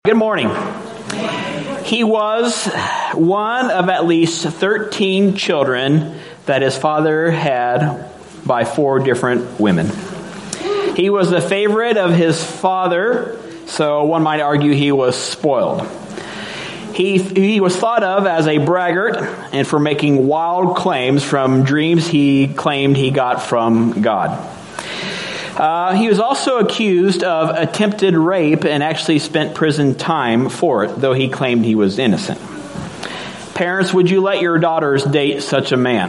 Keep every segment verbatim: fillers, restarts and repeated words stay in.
Good morning. He was one of at least thirteen children that his father had by four different women. He was the favorite of his father, so one might argue he was spoiled. He, he was thought of as a braggart and for making wild claims from dreams he claimed he got from God. Uh, he was also accused of attempted rape and actually spent prison time for it, though he claimed he was innocent. Parents, would you let your daughters date such a man?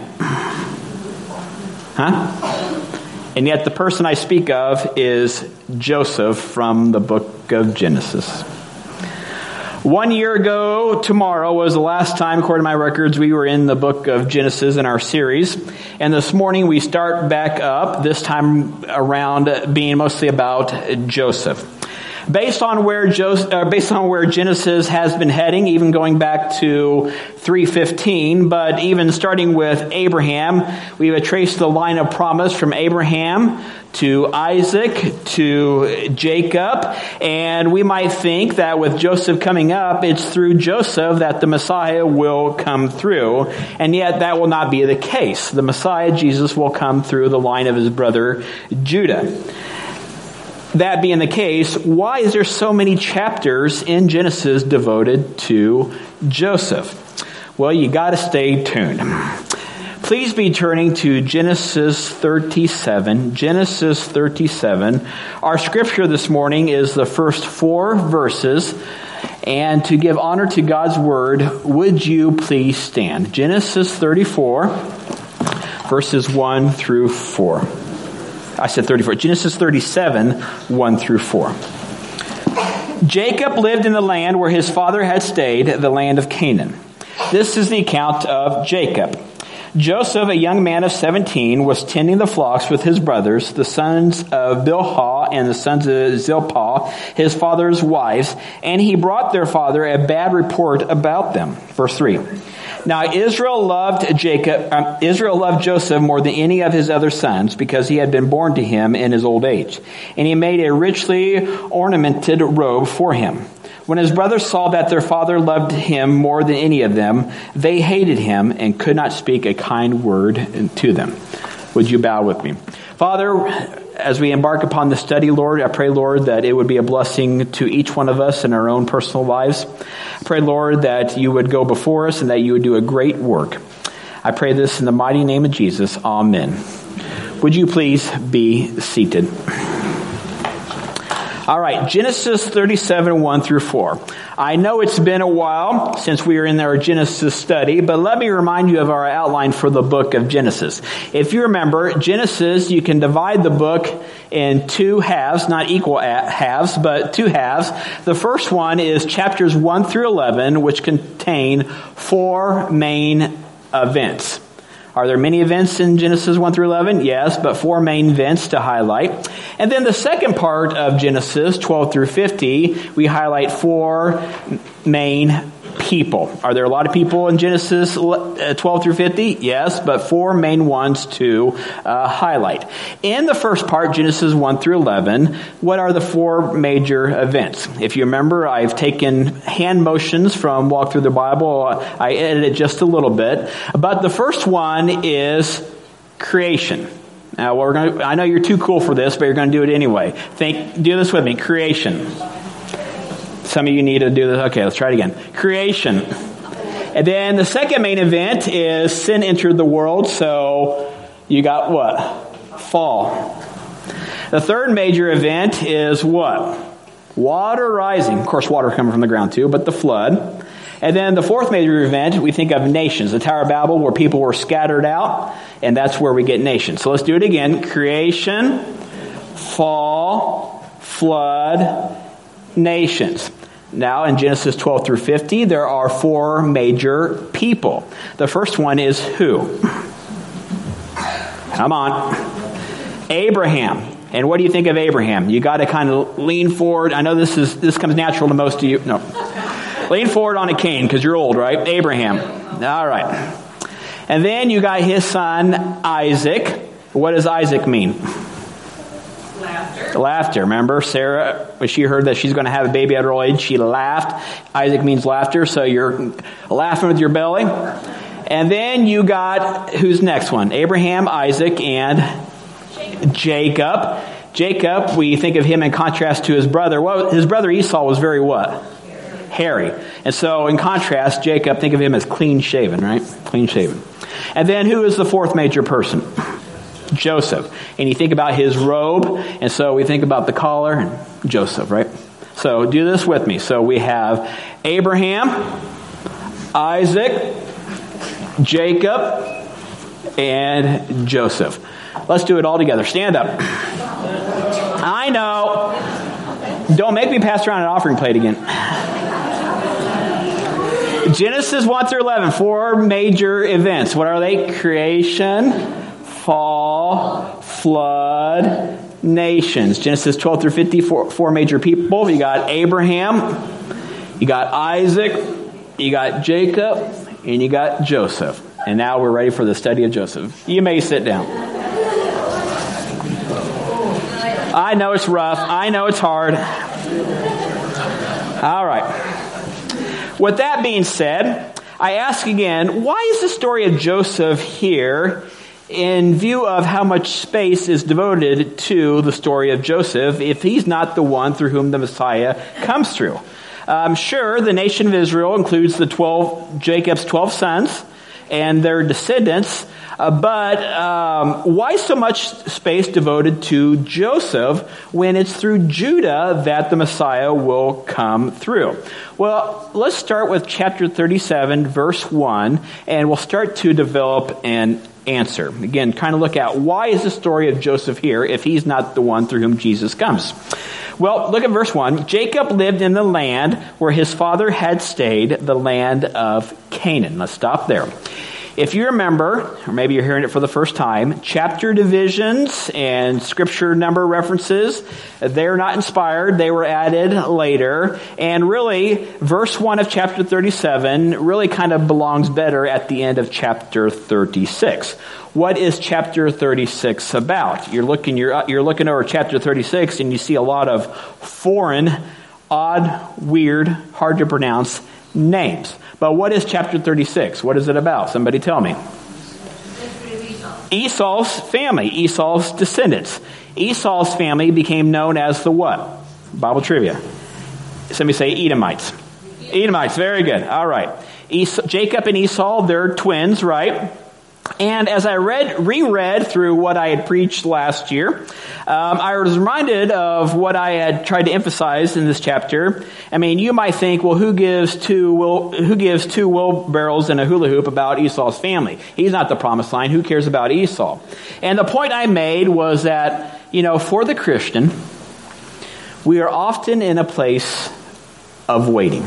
Huh? And yet the person I speak of is Joseph from the book of Genesis. One year ago tomorrow was the last time, according to my records, we were in the book of Genesis in our series. And this morning we start back up, this time around being mostly about Joseph. Based on where Joseph, uh, based on where Genesis has been heading, even going back to three fifteen, but even starting with Abraham, we have traced the line of promise from Abraham to Isaac to Jacob, and we might think that with Joseph coming up, it's through Joseph that the Messiah will come through, and yet that will not be the case. The Messiah, Jesus, will come through the line of his brother Judah. That being the case, why is there so many chapters in Genesis devoted to Joseph? Well, you got to stay tuned. Please be turning to Genesis thirty-seven. Genesis thirty-seven. Our scripture this morning is the first four verses. And to give honor to God's word, would you please stand? Genesis thirty-four, verses one through four. I said thirty-four. Genesis thirty-seven, one through four. Jacob lived in the land where his father had stayed, the land of Canaan. This is the account of Jacob. Joseph, a young man of seventeen, was tending the flocks with his brothers, the sons of Bilhah and the sons of Zilpah, his father's wives, and he brought their father a bad report about them. Verse three. Now Israel loved Jacob, um, Israel loved Joseph more than any of his other sons because he had been born to him in his old age. And he made a richly ornamented robe for him. When his brothers saw that their father loved him more than any of them, they hated him and could not speak a kind word to them. Would you bow with me? Father, as we embark upon the study, Lord, I pray, Lord, that it would be a blessing to each one of us in our own personal lives. I pray, Lord, that you would go before us and that you would do a great work. I pray this in the mighty name of Jesus. Amen. Would you please be seated? All right, Genesis thirty-seven, one through four. I know it's been a while since we were in our Genesis study, but let me remind you of our outline for the book of Genesis. If you remember, Genesis, you can divide the book in two halves, not equal halves, but two halves. The first one is chapters one through eleven, which contain four main events. Are there many events in Genesis one through eleven? Yes, but four main events to highlight. And then the second part of Genesis, twelve through fifty, we highlight four main people. Are there a lot of people in Genesis twelve through fifty? Yes, but four main ones to uh, highlight. In the first part, Genesis one through eleven, what are the four major events? If you remember, I've taken hand motions from Walk Through the Bible. I edited just a little bit. But the first one is creation. Now, we're going to, I know you're too cool for this, but you're going to do it anyway. Think, do this with me. Creation. Some of you need to do this. Okay, let's try it again. Creation. And then the second main event is sin entered the world. So you got what? Fall. The third major event is what? Water rising. Of course, water coming from the ground too, but the flood. And then the fourth major event, we think of nations. The Tower of Babel, where people were scattered out, and that's where we get nations. So let's do it again. Creation, fall, flood, nations. Now in Genesis twelve through fifty, there are four major people. The first one is who? Come on. Abraham. And what do you think of Abraham? You got to kind of lean forward. I know this is this comes natural to most of you. No. Lean forward on a cane because you're old, right? Abraham. All right. And then you got his son, Isaac. What does Isaac mean? Laughter. Laughter. Remember, Sarah, when she heard that she's going to have a baby at her old age, she laughed. Isaac means laughter, so you're laughing with your belly. And then you got, who's next one? Abraham, Isaac, and Jacob. Jacob, we think of him in contrast to his brother. Well, his brother Esau was very what? Hairy. And so in contrast, Jacob, think of him as clean shaven, right? Clean shaven. And then who is the fourth major person? Joseph. And you think about his robe, and so we think about the collar and Joseph, right? So do this with me. So we have Abraham, Isaac, Jacob, and Joseph. Let's do it all together. Stand up. I know. Don't make me pass around an offering plate again. Genesis one through eleven, four major events. What are they? Creation, fall, flood, nations. Genesis twelve through fifty, four, four major people. You got Abraham, you got Isaac, you got Jacob, and you got Joseph. And now we're ready for the study of Joseph. You may sit down. I know it's rough. I know it's hard. All right. With that being said, I ask again, why is the story of Joseph here in view of how much space is devoted to the story of Joseph if he's not the one through whom the Messiah comes through? Um, sure, the nation of Israel includes the twelve Jacob's twelve sons and their descendants, uh, but um, why so much space devoted to Joseph when it's through Judah that the Messiah will come through? Well, let's start with chapter thirty-seven, verse one, and we'll start to develop an answer. Again, kind of look at why is the story of Joseph here if he's not the one through whom Jesus comes? Well, look at verse one. Jacob lived in the land where his father had stayed, the land of Canaan. Let's stop there. If you remember, or maybe you're hearing it for the first time, chapter divisions and scripture number references, they're not inspired. They were added later. And really, verse one of chapter thirty-seven really kind of belongs better at the end of chapter thirty-six. What is chapter thirty-six about? You're looking, you're, you're looking over chapter thirty-six and you see a lot of foreign, odd, weird, hard to pronounce names. But what is chapter thirty-six? What is it about? Somebody tell me. Esau's family, Esau's descendants. Esau's family became known as the what? Bible trivia. Somebody say Edomites. Edomites, very good. All right. Esau, Jacob and Esau, they're twins, right? And as I read, reread through what I had preached last year, um, I was reminded of what I had tried to emphasize in this chapter. I mean, you might think, well, who gives two will, who gives two wheelbarrows and a hula hoop about Esau's family? He's not the promised line. Who cares about Esau? And the point I made was that, you know, for the Christian, we are often in a place of waiting,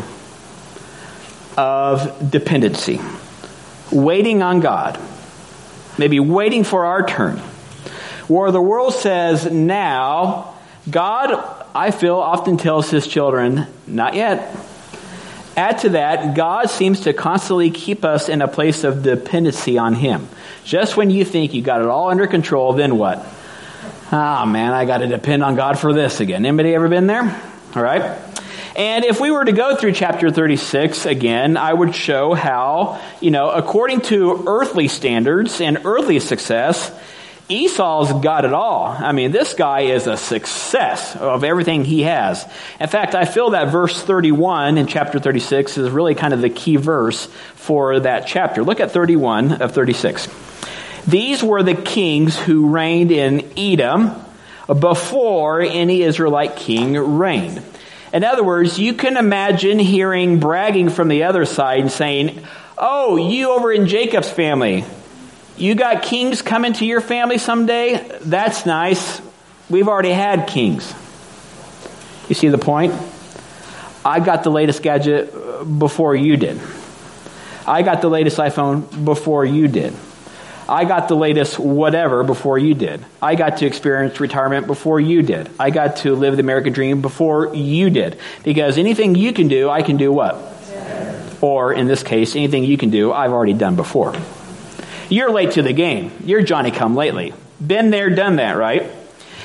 of dependency, waiting on God. Maybe waiting for our turn. Where the world says now, God, I feel, often tells his children, not yet. Add to that, God seems to constantly keep us in a place of dependency on him. Just when you think you got it all under control, then what? Ah, oh, man, I got to depend on God for this again. Anybody ever been there? All right. And if we were to go through chapter thirty-six again, I would show how, you know, according to earthly standards and earthly success, Esau's got it all. I mean, this guy is a success of everything he has. In fact, I feel that verse thirty-one in chapter thirty-six is really kind of the key verse for that chapter. Look at thirty-one of thirty-six. These were the kings who reigned in Edom before any Israelite king reigned. In other words, you can imagine hearing bragging from the other side and saying, oh, you over in Jacob's family, you got kings coming to your family someday? That's nice. We've already had kings. You see the point? I got the latest gadget before you did. I got the latest iPhone before you did. I got the latest whatever before you did. I got to experience retirement before you did. I got to live the American dream before you did. Because anything you can do, I can do what? Yeah. Or in this case, anything you can do, I've already done before. You're late to the game. You're Johnny come lately. Been there, done that, right?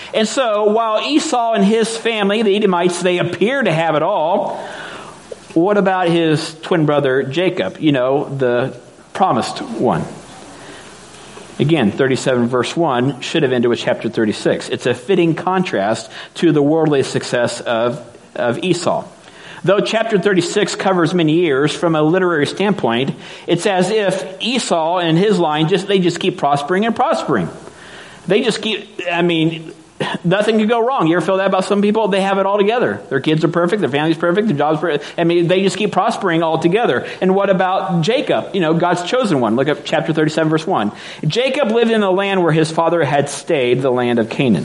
And so while Esau and his family, the Edomites, they appear to have it all, what about his twin brother Jacob, you know, the promised one? Again, thirty-seven verse one should have ended with chapter thirty-six. It's a fitting contrast to the worldly success of, of Esau. Though chapter thirty-six covers many years, from a literary standpoint, it's as if Esau and his line, just they just keep prospering and prospering. They just keep, I mean, nothing could go wrong. You ever feel that about some people? They have it all together. Their kids are perfect, their family's perfect, their job's perfect. I mean, they just keep prospering all together. And what about Jacob? You know, God's chosen one. Look at chapter thirty-seven, verse one. Jacob lived in the land where his father had stayed, the land of Canaan.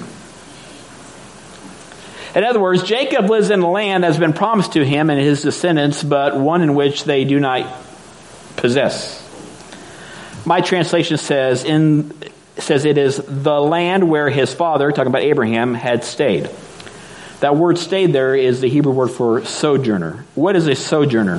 In other words, Jacob lives in a land that has been promised to him and his descendants, but one in which they do not possess. My translation says, in, says it is the land where his father, talking about Abraham, had stayed. That word stayed there is the Hebrew word for sojourner. What is a sojourner?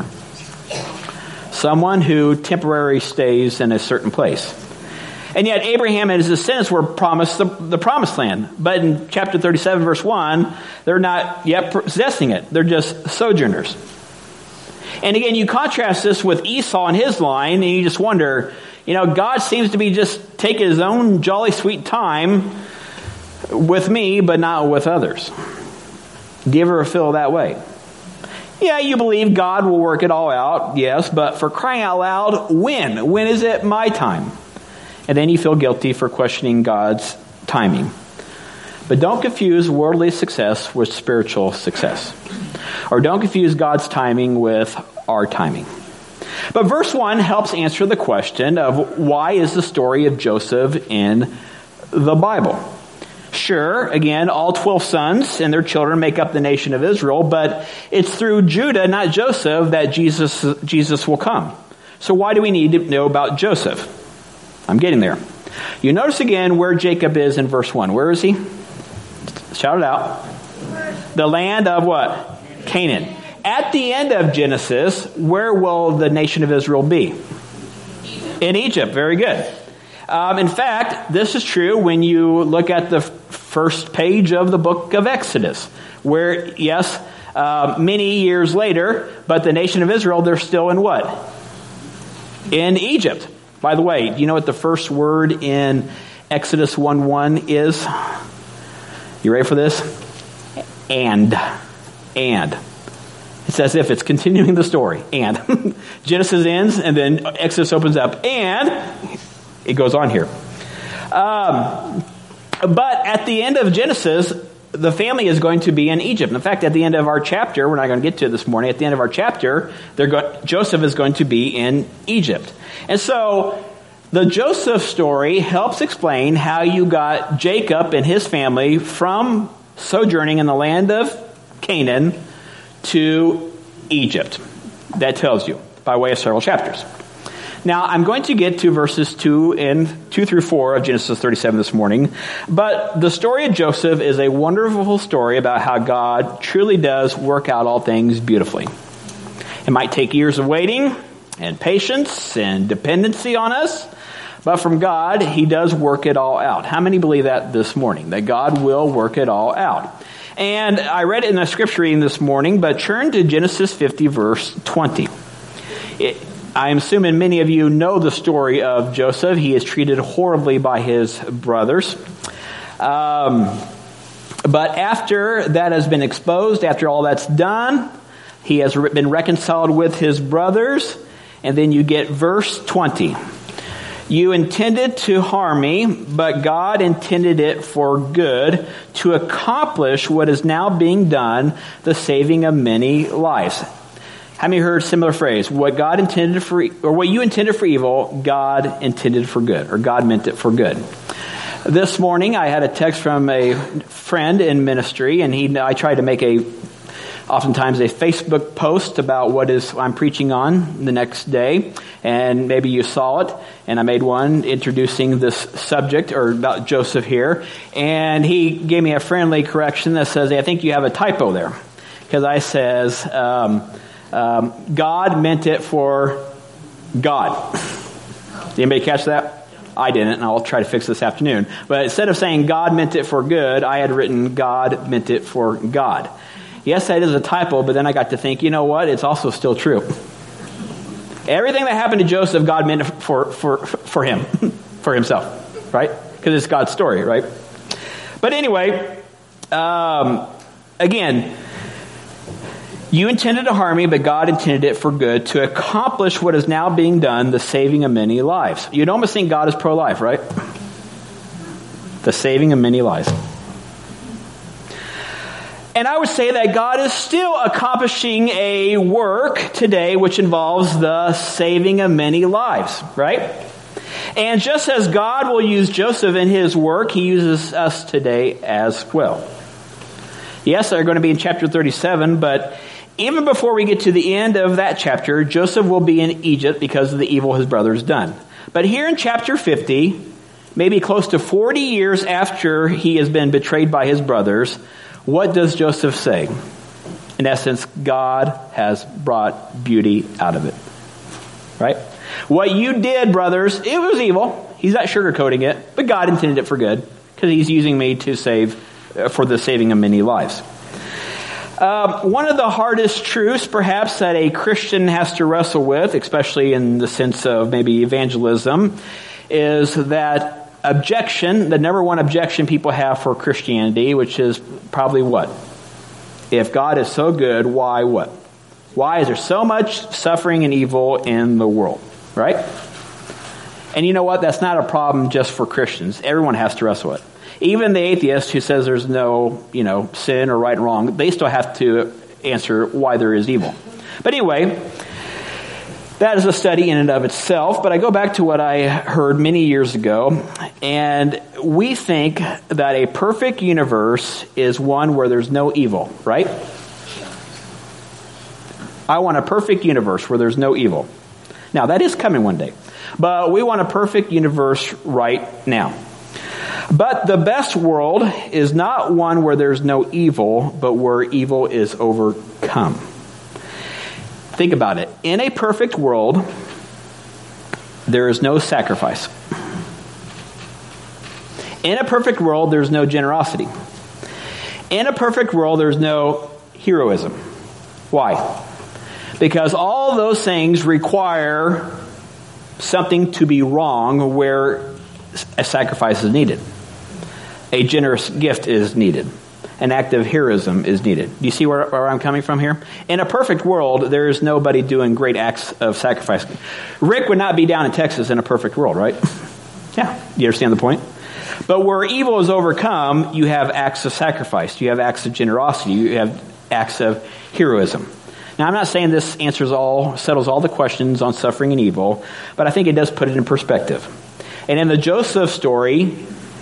Someone who temporarily stays in a certain place. And yet Abraham and his descendants were promised the, the promised land. But in chapter thirty-seven, verse one, they're not yet possessing it. They're just sojourners. And again, you contrast this with Esau and his line, and you just wonder, you know, God seems to be just taking his own jolly sweet time with me, but not with others. Do you ever feel that way? Yeah, you believe God will work it all out, yes, but for crying out loud, when? When is it my time? And then you feel guilty for questioning God's timing. But don't confuse worldly success with spiritual success. Or don't confuse God's timing with our timing. But verse one helps answer the question of why is the story of Joseph in the Bible? Sure, again, all twelve sons and their children make up the nation of Israel, but it's through Judah, not Joseph, that Jesus, Jesus will come. So why do we need to know about Joseph? I'm getting there. You notice again where Jacob is in verse one. Where is he? Shout it out. The land of what? Canaan. At the end of Genesis, where will the nation of Israel be? In Egypt. Very good. Um, in fact, this is true when you look at the first page of the book of Exodus, where, yes, uh, many years later, but the nation of Israel, they're still in what? In Egypt. By the way, do you know what the first word in Exodus one one is? You ready for this? And. And. It's as if it's continuing the story. And. Genesis ends, and then Exodus opens up. And it goes on here. Um, but at the end of Genesis, the family is going to be in Egypt. In fact, at the end of our chapter, we're not going to get to it this morning, at the end of our chapter, they're go- Joseph is going to be in Egypt. And so the Joseph story helps explain how you got Jacob and his family from sojourning in the land of Canaan to Egypt. That tells you by way of several chapters. Now, I'm going to get to verses two and two through four of Genesis thirty-seven this morning, but the story of Joseph is a wonderful story about how God truly does work out all things beautifully. It might take years of waiting and patience and dependency on us, but from God, he does work it all out. How many believe that this morning, that God will work it all out? And I read it in a scripture reading this morning, but turn to Genesis fifty, verse twenty. It, I'm assuming many of you know the story of Joseph. He is treated horribly by his brothers. Um, but after that has been exposed, after all that's done, he has been reconciled with his brothers. And then you get verse twenty. You intended to harm me, but God intended it for good to accomplish what is now being done, the saving of many lives. How many heard similar phrase? What God intended for, or what you intended for evil, God intended for good, or God meant it for good. This morning, I had a text from a friend in ministry, and he, I tried to make a, oftentimes a Facebook post about what is I'm preaching on the next day, and maybe you saw it. And I made one introducing this subject, or about Joseph here, and he gave me a friendly correction that says, "I think you have a typo there," because I says. Um, Um, God meant it for God. Did anybody catch that? I didn't, and I'll try to fix this afternoon. But instead of saying God meant it for good, I had written God meant it for God. Yes, that is a typo, but then I got to think, you know what? It's also still true. Everything that happened to Joseph, God meant it for, for, for him, for himself, right? Because it's God's story, right? But anyway, um, again, you intended to harm me, but God intended it for good to accomplish what is now being done, the saving of many lives. You'd almost think God is pro-life, right? The saving of many lives. And I would say that God is still accomplishing a work today which involves the saving of many lives, right? And just as God will use Joseph in his work, he uses us today as well. Yes, they're going to be in chapter thirty-seven, but even before we get to the end of that chapter, Joseph will be in Egypt because of the evil his brothers done. But here in chapter fifty, maybe close to forty years after he has been betrayed by his brothers, what does Joseph say? In essence, God has brought beauty out of it. Right? What you did, brothers, it was evil. He's not sugarcoating it, but God intended it for good because he's using me to save, for the saving of many lives. Uh, one of the hardest truths, perhaps, that a Christian has to wrestle with, especially in the sense of maybe evangelism, is that objection, the number one objection people have for Christianity, which is probably what? If God is so good, why what? Why is there so much suffering and evil in the world? Right? And you know what? That's not a problem just for Christians. Everyone has to wrestle with it. Even the atheist who says there's no, you know, sin or right and wrong, they still have to answer why there is evil. But anyway, that is a study in and of itself. But I go back to what I heard many years ago, and we think that a perfect universe is one where there's no evil, right? I want a perfect universe where there's no evil. Now, that is coming one day. But we want a perfect universe right now. But the best world is not one where there's no evil, but where evil is overcome. Think about it. In a perfect world, there is no sacrifice. In a perfect world, there's no generosity. In a perfect world, there's no heroism. Why? Because all those things require something to be wrong where a sacrifice is needed. A generous gift is needed. An act of heroism is needed. Do you see where, where I'm coming from here? In a perfect world, there is nobody doing great acts of sacrifice. Rick would not be down in Texas in a perfect world, right? Yeah, you understand the point? But where evil is overcome, you have acts of sacrifice. You have acts of generosity. You have acts of heroism. Now, I'm not saying this answers all, settles all the questions on suffering and evil, but I think it does put it in perspective. And in the Joseph story,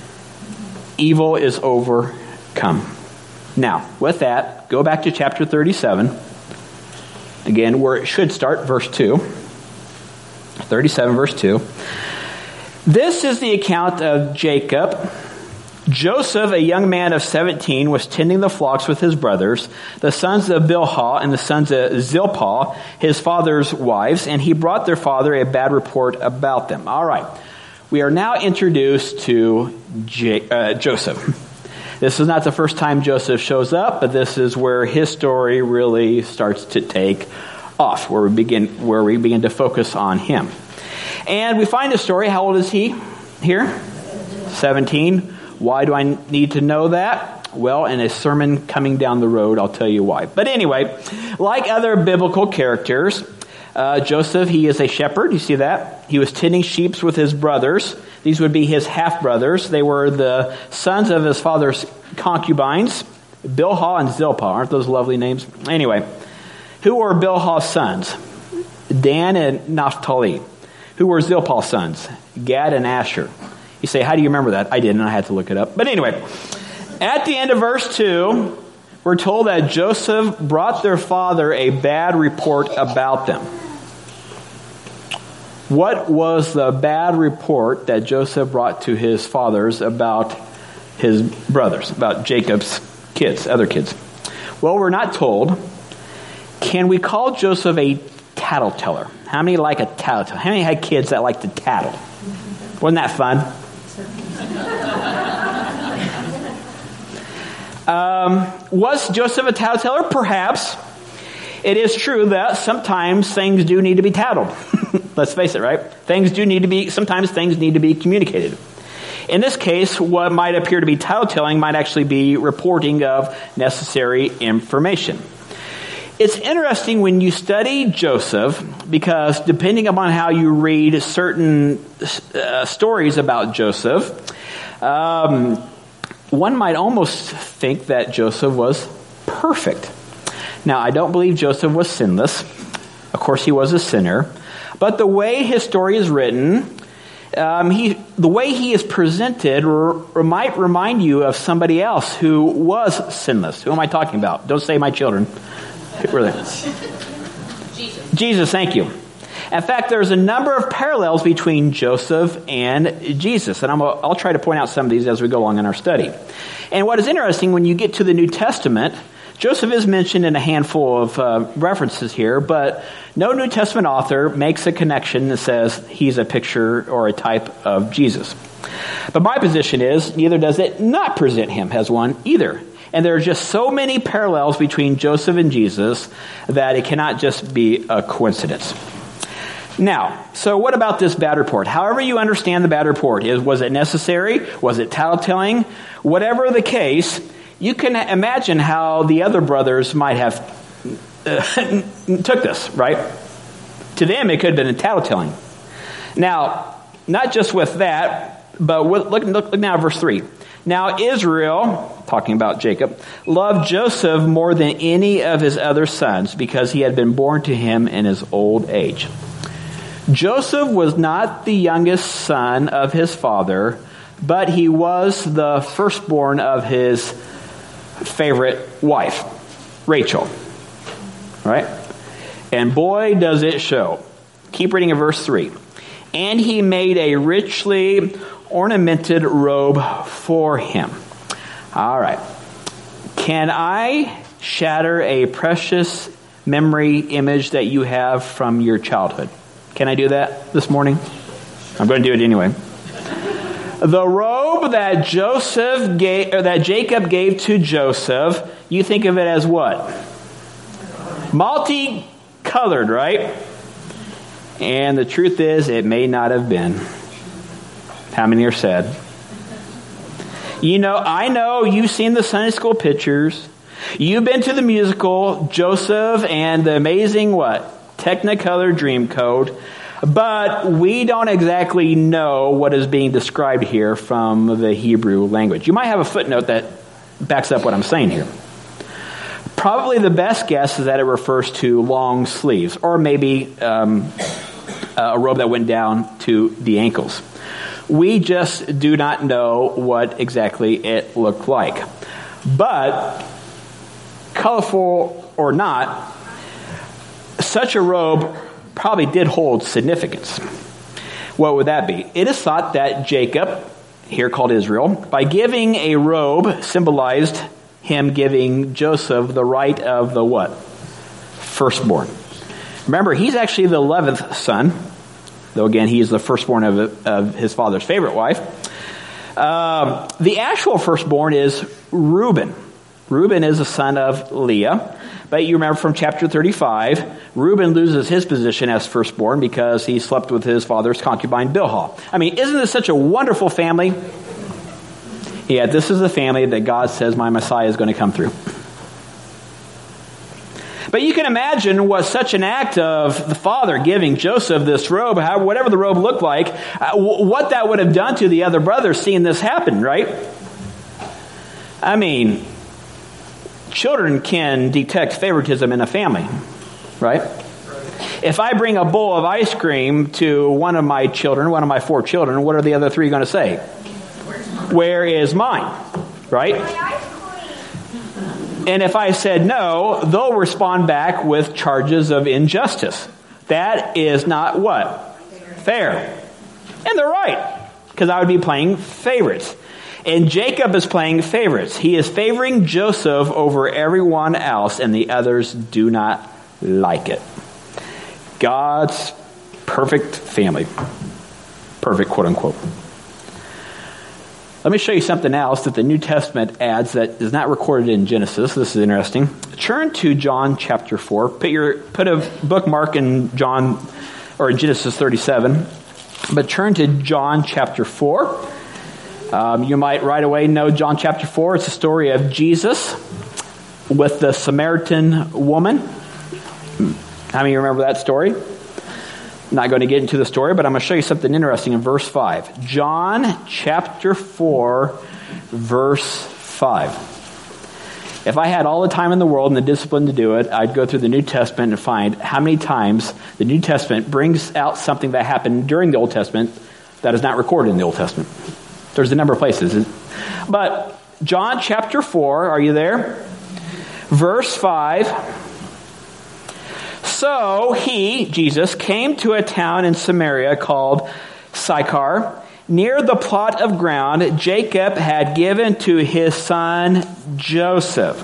evil is overcome. Now, with that, go back to chapter thirty-seven. Again, where it should start, verse two. thirty-seven, verse two. This is the account of Jacob. Joseph, a young man of seventeen, was tending the flocks with his brothers, the sons of Bilhah and the sons of Zilpah, his father's wives, and he brought their father a bad report about them. All right. We are now introduced to J- uh, Joseph. This is not the first time Joseph shows up, but this is where his story really starts to take off, where we begin, where we begin to focus on him. And we find a story. How old is he here? seventeen. Why do I need to know that? Well, in a sermon coming down the road, I'll tell you why. But anyway, like other biblical characters, uh, Joseph, he is a shepherd. You see that? He was tending sheep with his brothers. These would be his half-brothers. They were the sons of his father's concubines, Bilhah and Zilpah. Aren't those lovely names? Anyway, who were Bilhah's sons? Dan and Naphtali. Who were Zilpah's sons? Gad and Asher. You say, how do you remember that? I didn't. I had to look it up. But anyway, at the end of verse two, we're told that Joseph brought their father a bad report about them. What was the bad report that Joseph brought to his fathers about his brothers, about Jacob's kids, other kids? Well, we're not told. Can we call Joseph a tattleteller? How many like a tattleteller? How many had kids that like to tattle? Wasn't that fun? um, was Joseph a tattleteller? Perhaps. It is true that sometimes things do need to be tattled. Let's face it, right? Things do need to be, sometimes things need to be communicated. In this case, what might appear to be tattletelling might actually be reporting of necessary information. It's interesting when you study Joseph, because depending upon how you read certain uh, stories about Joseph, um, one might almost think that Joseph was perfect. Now, I don't believe Joseph was sinless. Of course, he was a sinner. But the way his story is written, um, he, the way he is presented r- might remind you of somebody else who was sinless. Who am I talking about? Don't say my children. Really? Jesus. Jesus, thank you. In fact, there's a number of parallels between Joseph and Jesus. And I'm, I'll try to point out some of these as we go along in our study. And what is interesting, when you get to the New Testament, Joseph is mentioned in a handful of uh, references here, but no New Testament author makes a connection that says he's a picture or a type of Jesus. But my position is, neither does it not present him as one either. And there are just so many parallels between Joseph and Jesus that it cannot just be a coincidence. Now, so what about this bad report? However you understand the bad report, is was it necessary? Was it tattletelling? Whatever the case, you can imagine how the other brothers might have uh, took this, right? To them, it could have been a tattletelling. Now, not just with that, but with, look, look, look now at verse three. Now Israel, talking about Jacob, loved Joseph more than any of his other sons because he had been born to him in his old age. Joseph was not the youngest son of his father, but he was the firstborn of his favorite wife, Rachel. Right? And boy, does it show. Keep reading in verse three. And he made a richly ornamented robe for him. All right. Can I shatter a precious memory image that you have from your childhood? Can I do that this morning? I'm going to do it anyway. The robe that Joseph gave, or that Jacob gave to Joseph, you think of it as what? Multicolored, right? And the truth is, it may not have been. How many are sad? You know, I know you've seen the Sunday school pictures. You've been to the musical, Joseph and the amazing what? Technicolor Dreamcoat. But we don't exactly know what is being described here from the Hebrew language. You might have a footnote that backs up what I'm saying here. Probably the best guess is that it refers to long sleeves, or maybe um, a robe that went down to the ankles. We just do not know what exactly it looked like. But, colorful or not, such a robe probably did hold significance. What would that be? It is thought that Jacob, here called Israel, by giving a robe, symbolized him giving Joseph the right of the what? Firstborn. Remember, he's actually the eleventh son, though again, he is the firstborn of, of his father's favorite wife. Um, the actual firstborn is Reuben. Reuben is a son of Leah. But you remember from chapter thirty-five, Reuben loses his position as firstborn because he slept with his father's concubine Bilhah. I mean, isn't this such a wonderful family? Yeah, this is the family that God says my Messiah is going to come through. But you can imagine what such an act of the father giving Joseph this robe, how, whatever the robe looked like, uh, w- what that would have done to the other brothers seeing this happen, right? I mean, children can detect favoritism in a family, right? If I bring a bowl of ice cream to one of my children, one of my four children, what are the other three going to say? Where is mine? Right? And if I said no, they'll respond back with charges of injustice. That is not what? Fair. And they're right, because I would be playing favorites. And Jacob is playing favorites. He is favoring Joseph over everyone else, and the others do not like it. God's perfect family. perfect, quote unquote. Let me show you something else that the New Testament adds that is not recorded in Genesis. This is interesting. Turn to John chapter four. Put your put a bookmark in John or in Genesis thirty-seven. But turn to John chapter four. Um, you might right away know John chapter four. It's a story of Jesus with the Samaritan woman. How many remember that story? I'm not going to get into the story, but I'm going to show you something interesting in verse five. John chapter four, verse five. If I had all the time in the world and the discipline to do it, I'd go through the New Testament and find how many times the New Testament brings out something that happened during the Old Testament that is not recorded in the Old Testament. There's a number of places. But John chapter four, are you there? Verse five. So he, Jesus, came to a town in Samaria called Sychar. Near the plot of ground Jacob had given to his son Joseph.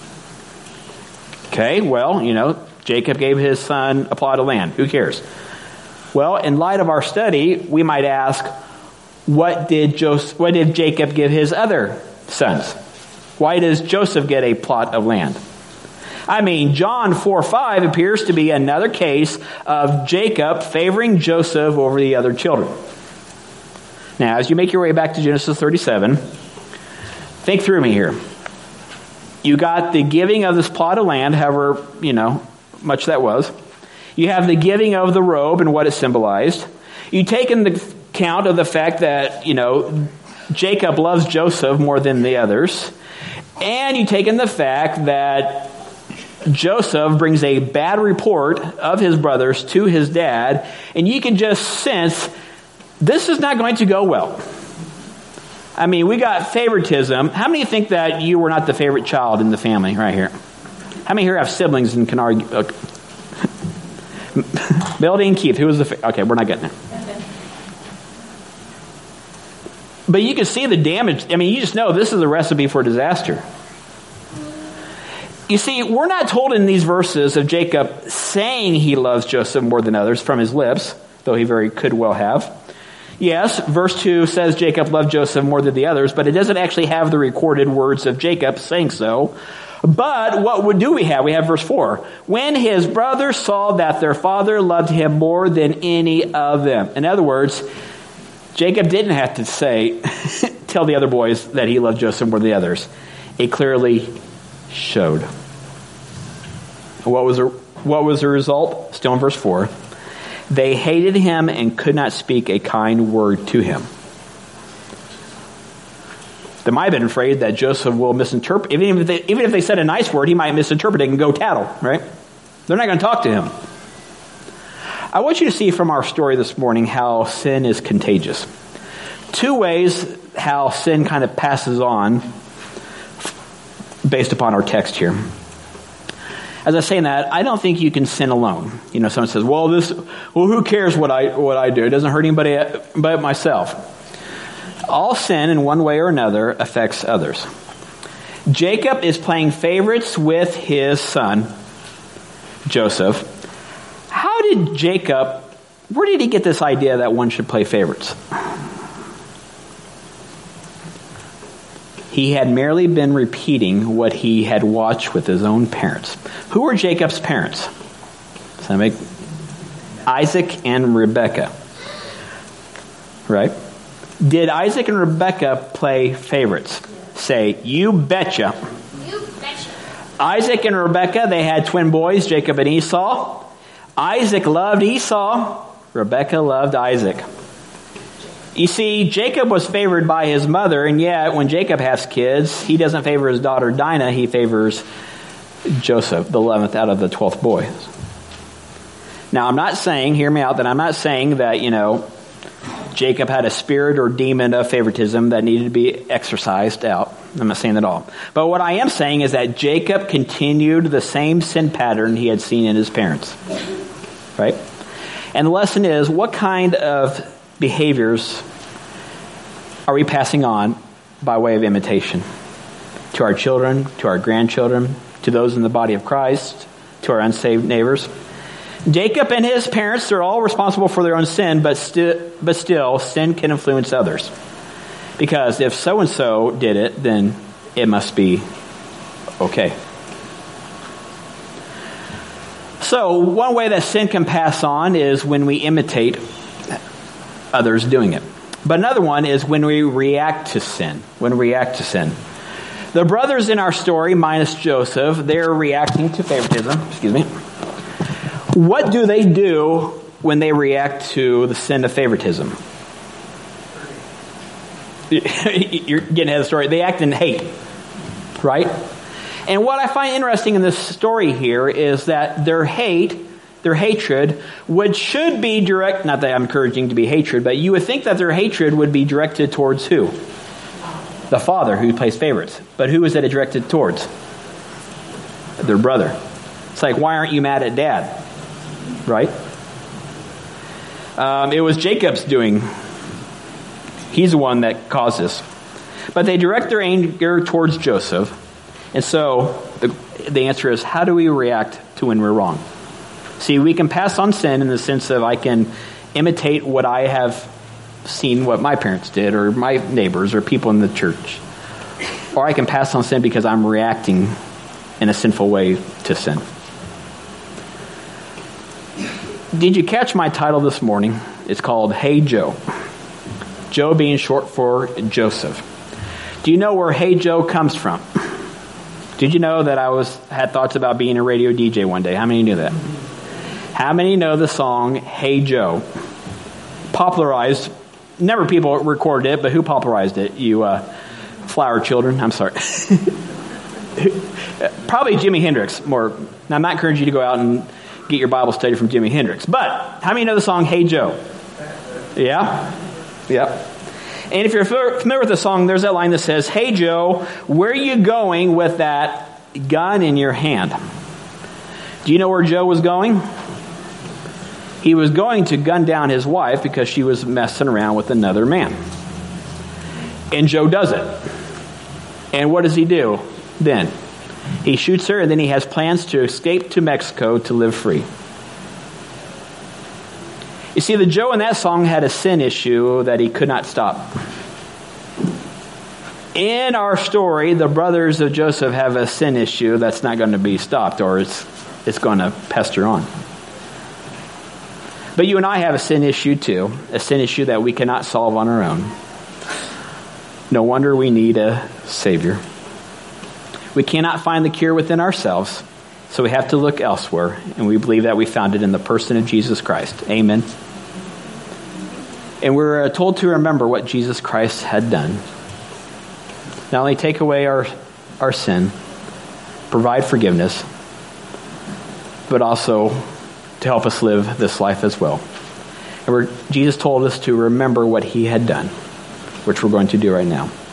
Okay, well, you know, Jacob gave his son a plot of land. Who cares? Well, in light of our study, we might ask, what did Joseph, what did Jacob give his other sons? Why does Joseph get a plot of land? I mean, John four five appears to be another case of Jacob favoring Joseph over the other children. Now, as you make your way back to Genesis thirty-seven, think through me here. You got the giving of this plot of land, however, you know, much that was. You have the giving of the robe and what it symbolized. You take into account of the fact that, you know, Jacob loves Joseph more than the others. And you take in the fact that Joseph brings a bad report of his brothers to his dad, and you can just sense this is not going to go well. I mean, we got favoritism. How many think that you were not the favorite child in the family right here? How many here have siblings and can argue? Okay. Billy and Keith, who was the fa- okay, we're not getting there. But you can see the damage. I mean, you just know this is a recipe for disaster. You see, we're not told in these verses of Jacob saying he loves Joseph more than others from his lips, though he very could well have. Yes, verse two says Jacob loved Joseph more than the others, but it doesn't actually have the recorded words of Jacob saying so. But what do we have? We have verse four. When his brothers saw that their father loved him more than any of them. In other words, Jacob didn't have to say, tell the other boys that he loved Joseph more than the others. It clearly showed. What was the, what was the result? Still in verse four. They hated him and could not speak a kind word to him. They might have been afraid that Joseph will misinterpret. Even if they, even if they said a nice word, he might misinterpret it and go tattle, right? They're not going to talk to him. I want you to see from our story this morning how sin is contagious. Two ways how sin kind of passes on based upon our text here. As I say that, I don't think you can sin alone. You know, someone says, well, this, well, who cares what I, what I do? It doesn't hurt anybody but myself. All sin in one way or another affects others. Jacob is playing favorites with his son, Joseph. How did Jacob, where did he get this idea that one should play favorites? He had merely been repeating what he had watched with his own parents. Who were Jacob's parents? Does that make Isaac and Rebekah? Right? Did Isaac and Rebekah play favorites? Say, you betcha. You betcha. Isaac and Rebekah, they had twin boys, Jacob and Esau. Isaac loved Esau. Rebekah loved Isaac. You see, Jacob was favored by his mother, and yet when Jacob has kids, he doesn't favor his daughter Dinah, he favors Joseph, the eleventh out of the twelfth boys. Now, I'm not saying, hear me out, that I'm not saying that, you know, Jacob had a spirit or demon of favoritism that needed to be exorcised out. I'm not saying that at all. But what I am saying is that Jacob continued the same sin pattern he had seen in his parents. Right? And the lesson is, what kind of behaviors are we passing on by way of imitation? To our children, to our grandchildren, to those in the body of Christ, to our unsaved neighbors? Jacob and his parents are all responsible for their own sin, but, sti- but still, sin can influence others. Because if so-and-so did it, then it must be okay. So, one way that sin can pass on is when we imitate others doing it. But another one is when we react to sin. When we react to sin. The brothers in our story, minus Joseph, they're reacting to favoritism. Excuse me. What do they do when they react to the sin of favoritism? You're getting ahead of the story. They act in hate, right? And what I find interesting in this story here is that their hate, their hatred, which should be direct, not that I'm encouraging to be hatred, but you would think that their hatred would be directed towards who? The father who plays favorites. But who is it directed towards? Their brother. It's like, why aren't you mad at dad? Right? Um, it was Jacob's doing. He's the one that caused this. But they direct their anger towards Joseph. And so the, the answer is, how do we react to when we're wrong? See, we can pass on sin in the sense of I can imitate what I have seen what my parents did or my neighbors or people in the church. Or I can pass on sin because I'm reacting in a sinful way to sin. Did you catch my title this morning? It's called Hey Joe. Joe being short for Joseph. Do you know where Hey Joe comes from? Did you know that I was had thoughts about being a radio D J one day? How many knew that? How many know the song Hey Joe? Popularized, never people recorded it, but who popularized it? You uh, flower children. I'm sorry. Probably Jimi Hendrix. More. Now, I'm not encouraging you to go out and get your Bible study from Jimi Hendrix. But how many know the song Hey Joe? Yeah? Yep. And if you're familiar with the song, there's that line that says, Hey Joe, where are you going with that gun in your hand? Do you know where Joe was going? He was going to gun down his wife because she was messing around with another man. And Joe does it. And what does he do then? He shoots her, and then he has plans to escape to Mexico to live free. You see, the Joe in that song had a sin issue that he could not stop. In our story, the brothers of Joseph have a sin issue that's not going to be stopped, or it's it's going to pester on. But you and I have a sin issue too, a sin issue that we cannot solve on our own. No wonder we need a Savior. We cannot find the cure within ourselves, so we have to look elsewhere, and we believe that we found it in the person of Jesus Christ. Amen. And we're told to remember what Jesus Christ had done. Not only take away our, our sin, provide forgiveness, but also to help us live this life as well. And we're, Jesus told us to remember what he had done, which we're going to do right now.